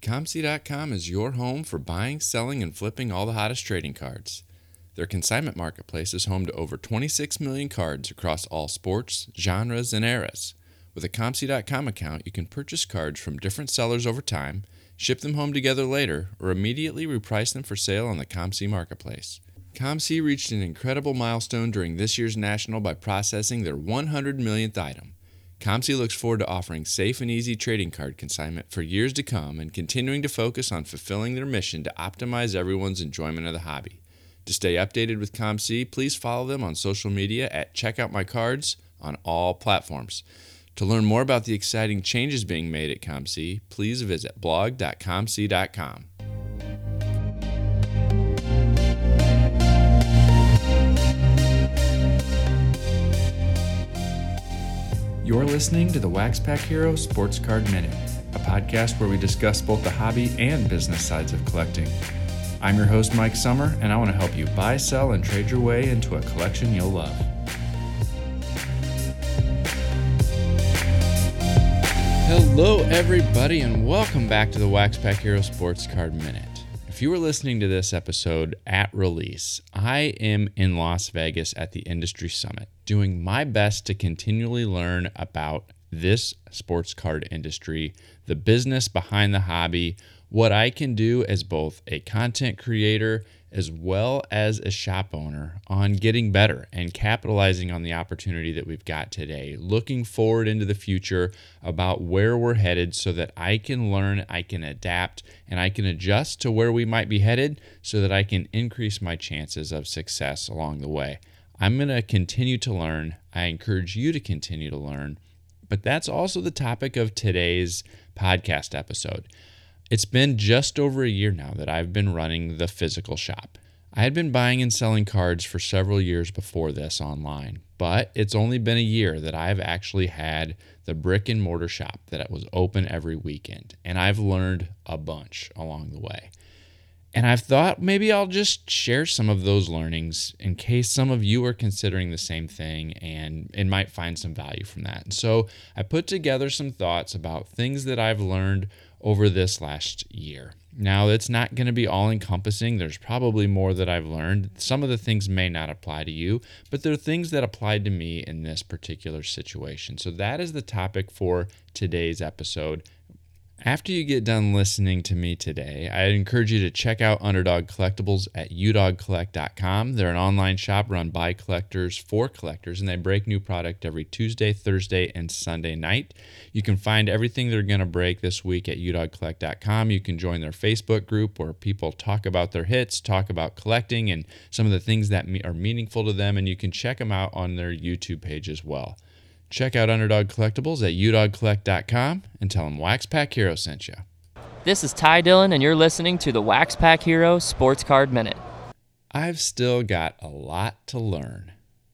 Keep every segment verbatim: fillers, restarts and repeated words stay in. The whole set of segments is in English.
ComC dot com is your home for buying, selling, and flipping all the hottest trading cards. Their consignment marketplace is home to over twenty-six million cards across all sports, genres, and eras. With a ComC dot com account, you can purchase cards from different sellers over time, ship them home together later, or immediately reprice them for sale on the ComC marketplace. ComC reached an incredible milestone during this year's National by processing their one hundred millionth item. ComC looks forward to offering safe and easy trading card consignment for years to come and continuing to focus on fulfilling their mission to optimize everyone's enjoyment of the hobby. To stay updated with ComC, please follow them on social media at Check Out My Cards on all platforms. To learn more about the exciting changes being made at ComC, please visit blog dot comc dot com. You're listening to the Wax Pack Hero Sports Card Minute, a podcast where we discuss both the hobby and business sides of collecting. I'm your host, Mike Summer, and I want to help you buy, sell, and trade your way into a collection you'll love. Hello, everybody, and welcome back to the Wax Pack Hero Sports Card Minute. If you were listening to this episode at release, I am in Las Vegas at the Industry Summit, doing my best to continually learn about this sports card industry, the business behind the hobby, what I can do as both a content creator as well as a shop owner on getting better and capitalizing on the opportunity that we've got today, looking forward into the future about where we're headed so that I can learn, I can adapt, and I can adjust to where we might be headed so that I can increase my chances of success along the way. I'm going to continue to learn. I encourage you to continue to learn, but that's also the topic of today's podcast episode. It's been just over a year now that I've been running the physical shop. I had been buying and selling cards for several years before this online, but it's only been a year that I've actually had the brick and mortar shop that was open every weekend, and I've learned a bunch along the way. And I've thought maybe I'll just share some of those learnings in case some of you are considering the same thing and, and might find some value from that. And so I put together some thoughts about things that I've learned over this last year. Now, it's not going to be all-encompassing. There's probably more that I've learned. Some of the things may not apply to you, but there are things that applied to me in this particular situation. So that is the topic for today's episode. After you get done listening to me today, I encourage you to check out Underdog Collectibles at u dog collect dot com. They're an online shop run by collectors for collectors, and they break new product every Tuesday, Thursday, and Sunday night. You can find everything they're going to break this week at u dog collect dot com. You can join their Facebook group where people talk about their hits, talk about collecting, and some of the things that are meaningful to them, and you can check them out on their YouTube page as well. Check out Underdog Collectibles at u dog collect dot com and tell them Wax Pack Hero sent you. This is Ty Dillon, and you're listening to the Wax Pack Hero Sports Card Minute. I've still got a lot to learn.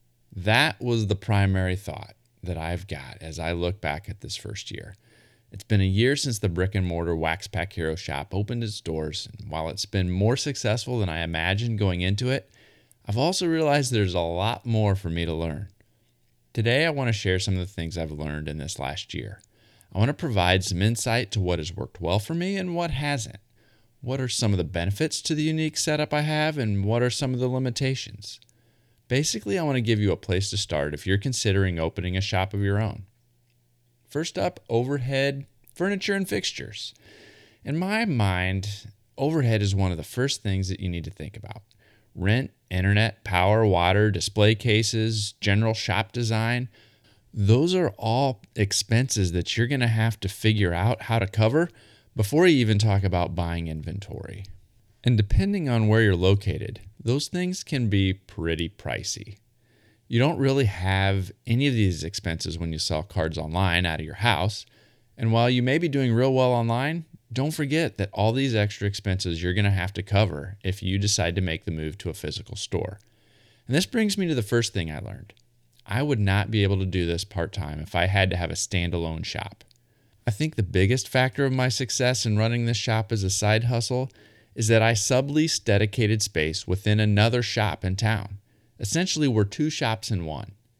That was the primary thought that I've got as I look back at this first year. It's been a year since the brick and mortar Wax Pack Hero shop opened its doors, and while it's been more successful than I imagined going into it, I've also realized there's a lot more for me to learn. Today, I want to share some of the things I've learned in this last year. I want to provide some insight to what has worked well for me and what hasn't. What are some of the benefits to the unique setup I have, and what are some of the limitations? Basically, I want to give you a place to start if you're considering opening a shop of your own. First up, overhead, furniture, and fixtures. In my mind, overhead is one of the first things that you need to think about. Rent, internet, power, water, display cases, general shop design. Those are all expenses that you're going to have to figure out how to cover before you even talk about buying inventory. And depending on where you're located, those things can be pretty pricey. You don't really have any of these expenses when you sell cards online out of your house. And while you may be doing real well online, don't forget that all these extra expenses you're going to have to cover if you decide to make the move to a physical store. And this brings me to the first thing I learned. I would not be able to do this part-time if I had to have a standalone shop. I think the biggest factor of my success in running this shop as a side hustle is that I sublease dedicated space within another shop in town. Essentially, we're two shops in one.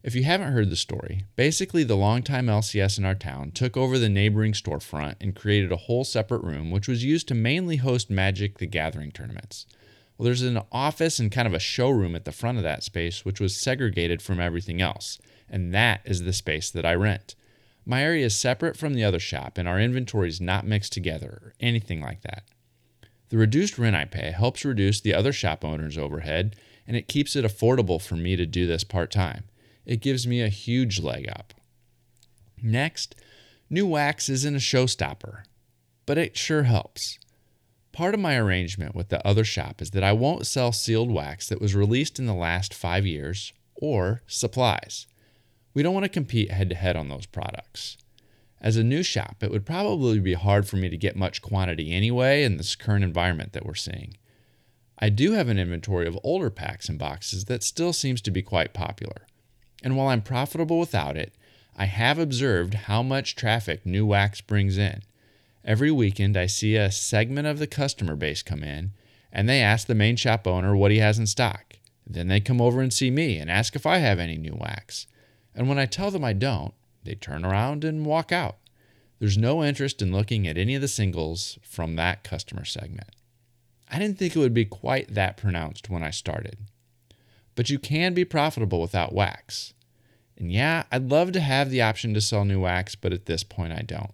If you haven't heard the story, basically the longtime L C S in our town took over the neighboring storefront and created a whole separate room which was used to mainly host Magic the Gathering tournaments. Well, there's an office and kind of a showroom at the front of that space which was segregated from everything else, and that is the space that I rent. My area is separate from the other shop and our inventory is not mixed together or anything like that. The reduced rent I pay helps reduce the other shop owner's overhead, and it keeps it affordable for me to do this part-time. It gives me a huge leg up. Next, new wax isn't a showstopper, but it sure helps. Part of my arrangement with the other shop is that I won't sell sealed wax that was released in the last five years or supplies. We don't want to compete head-to-head on those products. As a new shop, it would probably be hard for me to get much quantity anyway in this current environment that we're seeing. I do have an inventory of older packs and boxes that still seems to be quite popular. And while I'm profitable without it, I have observed how much traffic new wax brings in. Every weekend, I see a segment of the customer base come in, and they ask the main shop owner what he has in stock. Then they come over and see me and ask if I have any new wax. And when I tell them I don't, they turn around and walk out. There's no interest in looking at any of the singles from that customer segment. I didn't think it would be quite that pronounced when I started. But you can be profitable without wax. And yeah, I'd love to have the option to sell new wax, but at this point I don't.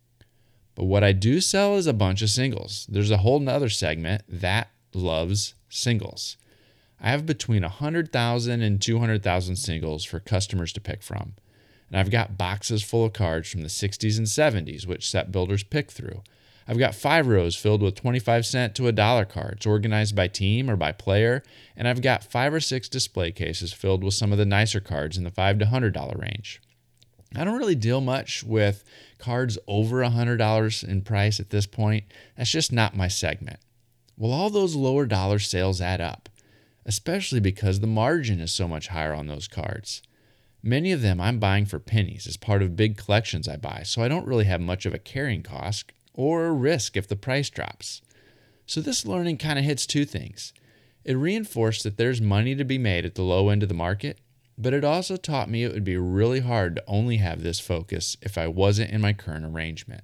But what I do sell is a bunch of singles. There's a whole nother segment that loves singles. I have between one hundred thousand and two hundred thousand singles for customers to pick from. And I've got boxes full of cards from the sixties and seventies, which set builders pick through. I've got five rows filled with twenty-five cent to a dollar cards organized by team or by player, and I've got five or six display cases filled with some of the nicer cards in the five to one hundred dollars range. I don't really deal much with cards over one hundred dollars in price at this point. That's just not my segment. Well, all those lower dollar sales add up, especially because the margin is so much higher on those cards. Many of them I'm buying for pennies as part of big collections I buy, so I don't really have much of a carrying cost or risk if the price drops. So this learning kind of hits two things. It reinforced that there's money to be made at the low end of the market, but it also taught me it would be really hard to only have this focus if I wasn't in my current arrangement.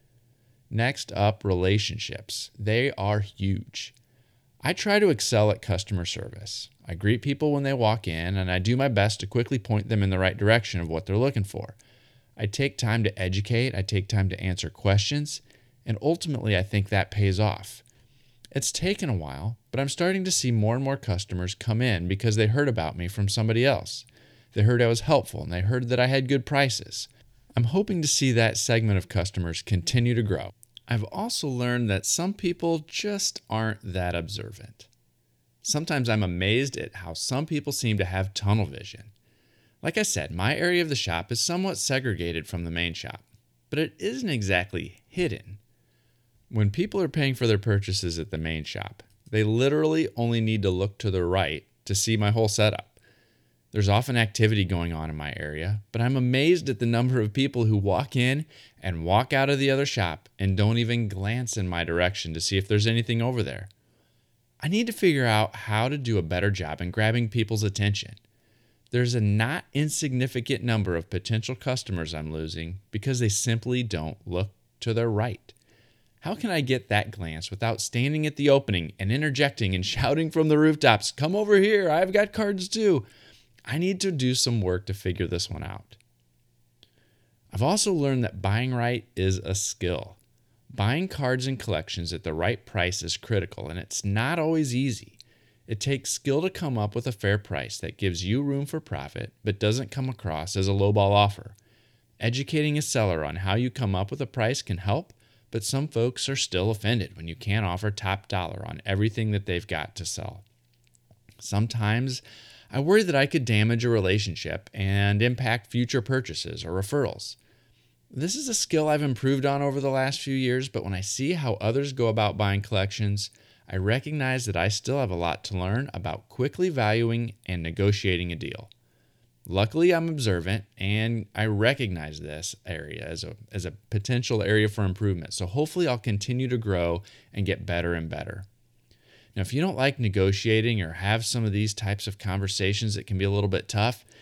Next up, relationships. They are huge. I try to excel at customer service. I greet people when they walk in, and I do my best to quickly point them in the right direction of what they're looking for. I take time to educate, I take time to answer questions, and ultimately I think that pays off. It's taken a while, but I'm starting to see more and more customers come in because they heard about me from somebody else. They heard I was helpful, and they heard that I had good prices. I'm hoping to see that segment of customers continue to grow. I've also learned that some people just aren't that observant. Sometimes I'm amazed at how some people seem to have tunnel vision. Like I said, my area of the shop is somewhat segregated from the main shop, but it isn't exactly hidden. When people are paying for their purchases at the main shop, they literally only need to look to the right to see my whole setup. There's often activity going on in my area, but I'm amazed at the number of people who walk in and walk out of the other shop and don't even glance in my direction to see if there's anything over there. I need to figure out how to do a better job in grabbing people's attention. There's a not insignificant number of potential customers I'm losing because they simply don't look to their right. How can I get that glance without standing at the opening and interjecting and shouting from the rooftops, "Come over here, I've got cards too"? I need to do some work to figure this one out. I've also learned that buying right is a skill. Buying cards and collections at the right price is critical, and it's not always easy. It takes skill to come up with a fair price that gives you room for profit, but doesn't come across as a lowball offer. Educating a seller on how you come up with a price can help, but some folks are still offended when you can't offer top dollar on everything that they've got to sell. Sometimes I worry that I could damage a relationship and impact future purchases or referrals. This is a skill I've improved on over the last few years, but when I see how others go about buying collections, I recognize that I still have a lot to learn about quickly valuing and negotiating a deal. Luckily, I'm observant, and I recognize this area as a, as a potential area for improvement, so hopefully I'll continue to grow and get better and better. Now, if you don't like negotiating or have some of these types of conversations that can be a little bit tough,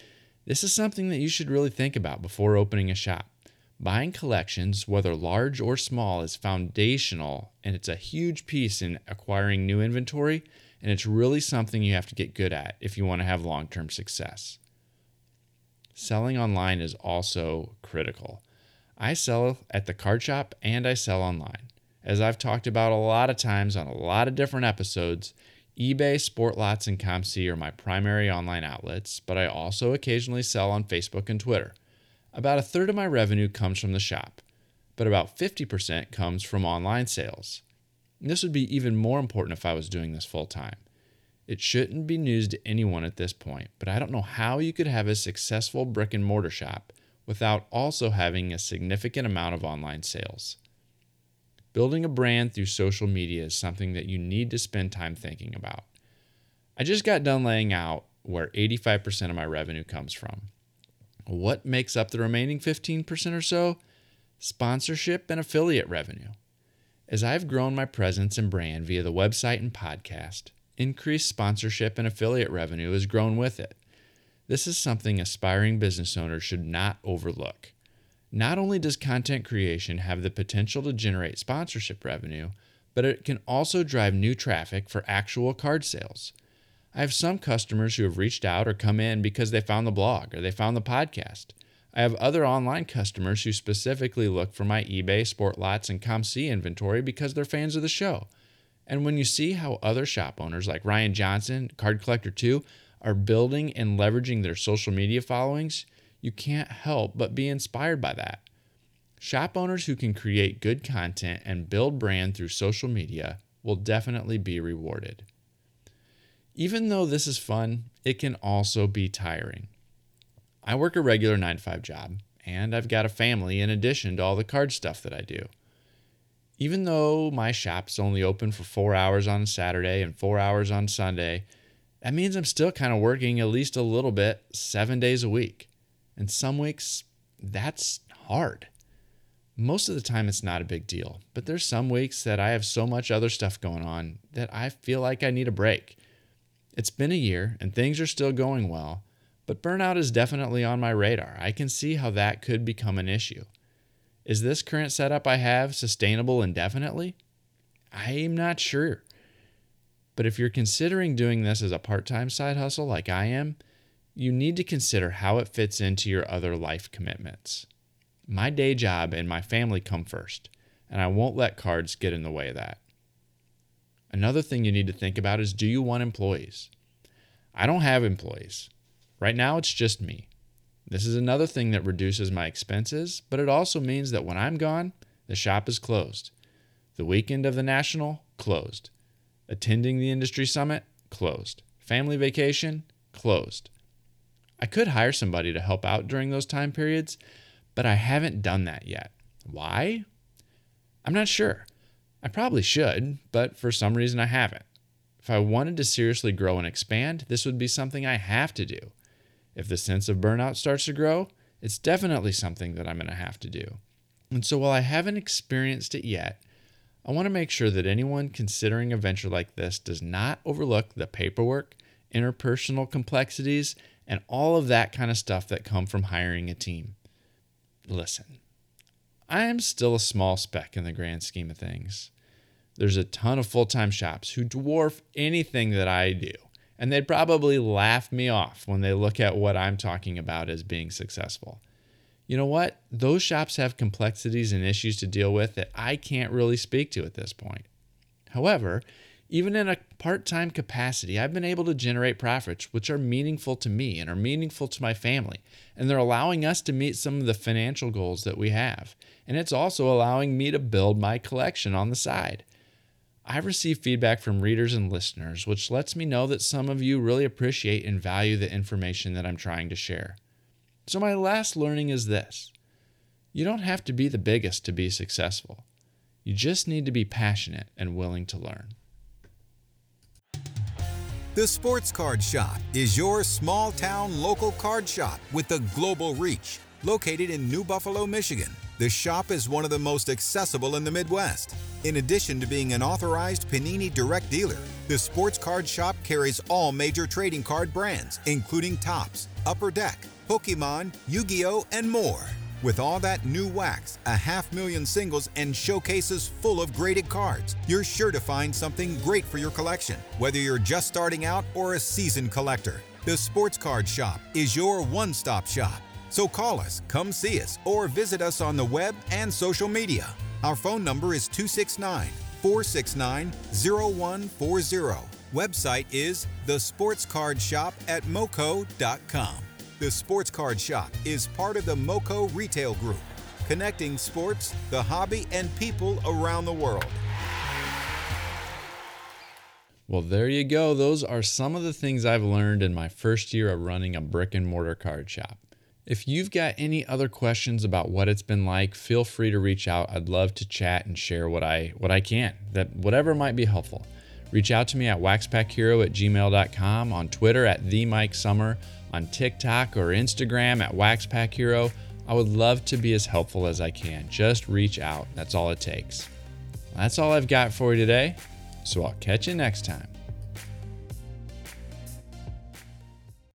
This is something that you should really think about before opening a shop. Buying collections, whether large or small, is foundational, and it's a huge piece in acquiring new inventory, and it's really something you have to get good at if you want to have long-term success. Selling online is also critical. I sell at the card shop and I sell online. As I've talked about a lot of times on a lot of different episodes, eBay, SportLots, and ComC are my primary online outlets, but I also occasionally sell on Facebook and Twitter. About a third of my revenue comes from the shop, but about fifty percent comes from online sales. And this would be even more important if I was doing this full time. It shouldn't be news to anyone at this point, but I don't know how you could have a successful brick and mortar shop without also having a significant amount of online sales. Building a brand through social media is something that you need to spend time thinking about. I just got done laying out where eighty-five percent of my revenue comes from. What makes up the remaining fifteen percent or so? Sponsorship and affiliate revenue. As I've grown my presence and brand via the website and podcast, increased sponsorship and affiliate revenue has grown with it. This is something aspiring business owners should not overlook. Not only does content creation have the potential to generate sponsorship revenue, but it can also drive new traffic for actual card sales. I have some customers who have reached out or come in because they found the blog or they found the podcast. I have other online customers who specifically look for my eBay, SportLots, and ComC inventory because they're fans of the show. And when you see how other shop owners like Ryan Johnson, Card Collector two, are building and leveraging their social media followings, you can't help but be inspired by that. Shop owners who can create good content and build brand through social media will definitely be rewarded. Even though this is fun, it can also be tiring. I work a regular nine to five job, and I've got a family in addition to all the card stuff that I do. Even though my shop's only open for four hours on Saturday and four hours on Sunday, that means I'm still kind of working at least a little bit seven days a week. And some weeks, that's hard. Most of the time, it's not a big deal, but there's some weeks that I have so much other stuff going on that I feel like I need a break. It's been a year and things are still going well, but burnout is definitely on my radar. I can see how that could become an issue. Is this current setup I have sustainable indefinitely? I'm not sure. But if you're considering doing this as a part-time side hustle like I am, you need to consider how it fits into your other life commitments. My day job and my family come first, and I won't let cards get in the way of that. Another thing you need to think about is, do you want employees? I don't have employees. Right now, it's just me. This is another thing that reduces my expenses, but it also means that when I'm gone, the shop is closed. The weekend of the National, closed. Attending the industry summit, closed. Family vacation, closed. I could hire somebody to help out during those time periods, but I haven't done that yet. Why? I'm not sure. I probably should, but for some reason I haven't. If I wanted to seriously grow and expand, this would be something I have to do. If the sense of burnout starts to grow, it's definitely something that I'm going to have to do. And so while I haven't experienced it yet, I want to make sure that anyone considering a venture like this does not overlook the paperwork, interpersonal complexities, and all of that kind of stuff that come from hiring a team. Listen, I am still a small speck in the grand scheme of things. There's a ton of full-time shops who dwarf anything that I do, and they'd probably laugh me off when they look at what I'm talking about as being successful. You know what? Those shops have complexities and issues to deal with that I can't really speak to at this point. However, even in a part-time capacity, I've been able to generate profits which are meaningful to me and are meaningful to my family, and they're allowing us to meet some of the financial goals that we have. And it's also allowing me to build my collection on the side. I've received feedback from readers and listeners, which lets me know that some of you really appreciate and value the information that I'm trying to share. So my last learning is this. You don't have to be the biggest to be successful. You just need to be passionate and willing to learn. The Sports Card Shop is your small-town local card shop with a global reach, located in New Buffalo, Michigan. the shop is one of the most accessible in the Midwest. In addition to being an authorized Panini direct dealer, the Sports Card Shop carries all major trading card brands, including Topps, Upper Deck, Pokemon, Yu-Gi-Oh, and more. With all that new wax, a half million singles, and showcases full of graded cards, you're sure to find something great for your collection, whether you're just starting out or a seasoned collector. The Sports Card Shop is your one-stop shop. So call us, come see us, or visit us on the web and social media. Our phone number is two six nine, four six nine, zero one four zero. Website is the sports card shop at moco dot com. The Sports Card Shop is part of the Moco Retail Group, connecting sports, the hobby, and people around the world. Well, there you go. Those are some of the things I've learned in my first year of running a brick and mortar card shop. If you've got any other questions about what it's been like, feel free to reach out. I'd love to chat and share what I what I can, that whatever might be helpful. Reach out to me at wax pack hero at gmail dot com, on Twitter at the Mike Summer, on TikTok or Instagram at wax pack hero. I would love to be as helpful as I can. Just reach out. That's all it takes. That's all I've got for you today. So I'll catch you next time.